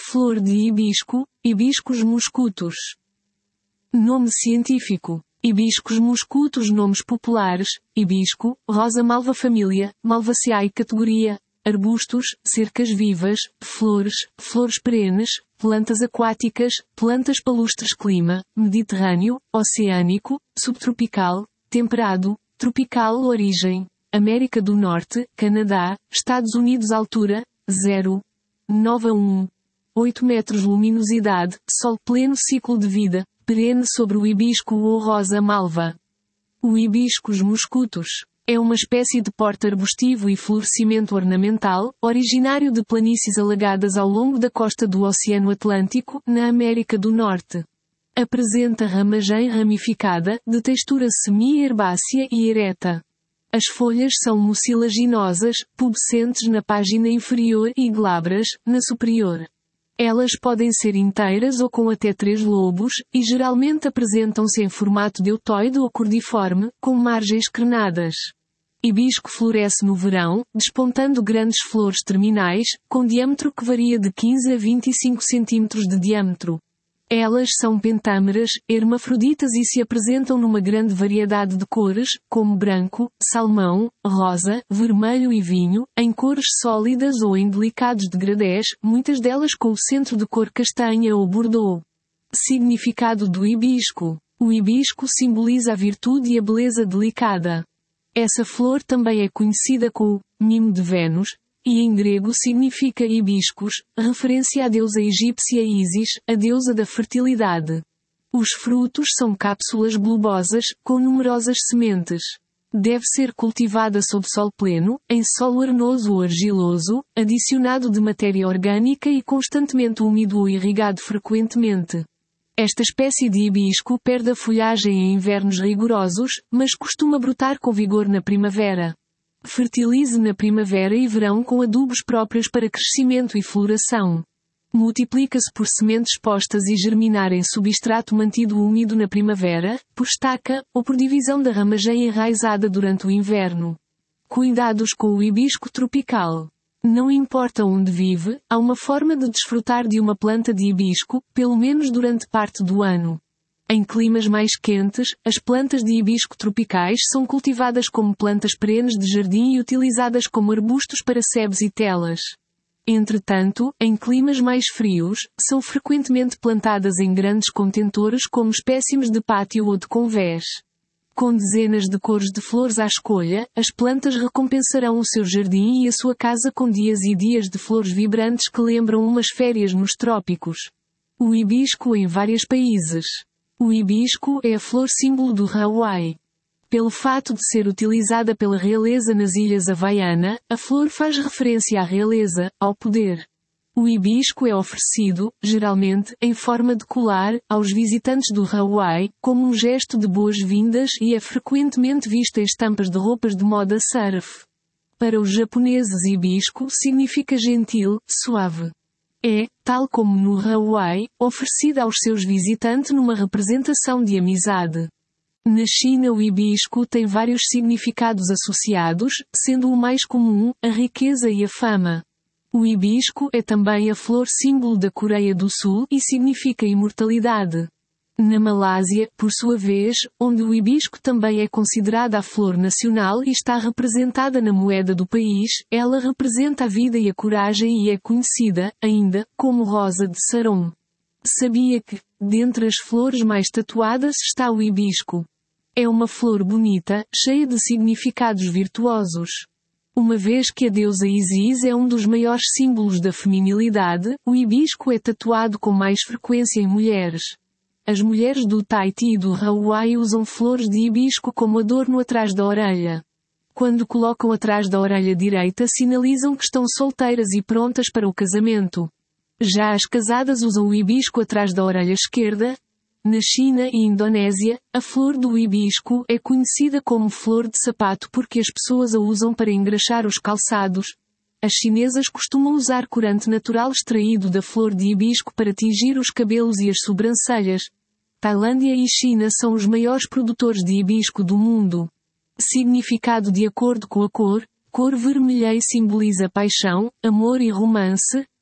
Flor de hibisco, Hibiscus muscutus. Nome científico: Hibiscus muscutus. Nomes populares: hibisco, rosa malva. Família, Malvaceae. Categoria: arbustos, cercas vivas, flores, flores perenes, plantas aquáticas, plantas palustres. Clima: mediterrâneo, oceânico, subtropical, temperado, tropical. Origem: América do Norte, Canadá, Estados Unidos. Altura: 0,9 a 1,8 metros. Luminosidade: sol pleno. Ciclo de vida: perene sobre o hibisco ou rosa malva. O Hibiscus muscutus é uma espécie de porte arbustivo e florescimento ornamental, originário de planícies alagadas ao longo da costa do Oceano Atlântico, na América do Norte. Apresenta ramagem ramificada, de textura semi-herbácea e ereta. As folhas são mucilaginosas, pubescentes na página inferior e glabras, na superior. Elas podem ser inteiras ou com até 3 lobos, e geralmente apresentam-se em formato deltoide ou cordiforme, com margens crenadas. Hibisco floresce no verão, despontando grandes flores terminais, com diâmetro que varia de 15 a 25 cm de diâmetro. Elas são pentâmeras, hermafroditas e se apresentam numa grande variedade de cores, como branco, salmão, rosa, vermelho e vinho, em cores sólidas ou em delicados degradés, muitas delas com o centro de cor castanha ou bordeaux. Significado do hibisco: o hibisco simboliza a virtude e a beleza delicada. Essa flor também é conhecida como mimo de Vênus, e em grego significa hibiscus, referência à deusa egípcia Ísis, a deusa da fertilidade. Os frutos são cápsulas globosas, com numerosas sementes. Deve ser cultivada sob sol pleno, em solo arenoso ou argiloso, adicionado de matéria orgânica e constantemente úmido ou irrigado frequentemente. Esta espécie de hibisco perde a folhagem em invernos rigorosos, mas costuma brotar com vigor na primavera. Fertilize na primavera e verão com adubos próprios para crescimento e floração. Multiplica-se por sementes postas e germinar em substrato mantido úmido na primavera, por estaca, ou por divisão da ramagem enraizada durante o inverno. Cuidados com o hibisco tropical. Não importa onde vive, há uma forma de desfrutar de uma planta de hibisco, pelo menos durante parte do ano. Em climas mais quentes, as plantas de hibisco tropicais são cultivadas como plantas perenes de jardim e utilizadas como arbustos para sebes e telas. Entretanto, em climas mais frios, são frequentemente plantadas em grandes contentores como espécimes de pátio ou de convés. Com dezenas de cores de flores à escolha, as plantas recompensarão o seu jardim e a sua casa com dias e dias de flores vibrantes que lembram umas férias nos trópicos. O hibisco em vários países. O hibisco é a flor símbolo do Hawaii. Pelo fato de ser utilizada pela realeza nas ilhas Havaiana, a flor faz referência à realeza, ao poder. O hibisco é oferecido, geralmente, em forma de colar, aos visitantes do Hawaii, como um gesto de boas-vindas e é frequentemente visto em estampas de roupas de moda surf. Para os japoneses, hibisco significa gentil, suave. É, tal como no Hawaii, oferecida aos seus visitantes numa representação de amizade. Na China, o hibisco tem vários significados associados, sendo o mais comum, a riqueza e a fama. O hibisco é também a flor símbolo da Coreia do Sul e significa imortalidade. Na Malásia, por sua vez, onde o hibisco também é considerada a flor nacional e está representada na moeda do país, ela representa a vida e a coragem e é conhecida, ainda, como rosa de Saron. Sabia que, dentre as flores mais tatuadas está o hibisco? É uma flor bonita, cheia de significados virtuosos. Uma vez que a deusa Isis é um dos maiores símbolos da feminilidade, o hibisco é tatuado com mais frequência em mulheres. As mulheres do Tahiti e do Hawaii usam flores de hibisco como adorno atrás da orelha. Quando colocam atrás da orelha direita, sinalizam que estão solteiras e prontas para o casamento. Já as casadas usam o hibisco atrás da orelha esquerda. Na China e Indonésia, a flor do hibisco é conhecida como flor de sapato porque as pessoas a usam para engraxar os calçados. As chinesas costumam usar corante natural extraído da flor de hibisco para tingir os cabelos e as sobrancelhas. Tailândia e China são os maiores produtores de hibisco do mundo. Significado de acordo com a cor: cor vermelha simboliza paixão, amor e romance,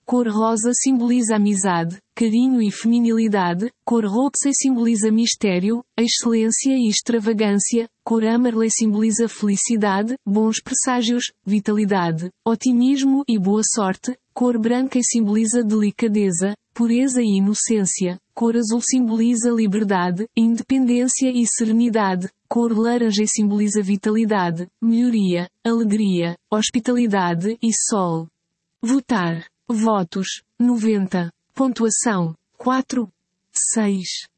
Cor rosa simboliza amizade, carinho e feminilidade. Cor roxa simboliza mistério, excelência e extravagância. Cor amarela simboliza felicidade, bons presságios, vitalidade, otimismo e boa sorte. Cor branca simboliza delicadeza, pureza e inocência. Cor azul simboliza liberdade, independência e serenidade. Cor laranja simboliza vitalidade, melhoria, alegria, hospitalidade e sol. Votar. Votos, 90. Pontuação, 4. 6.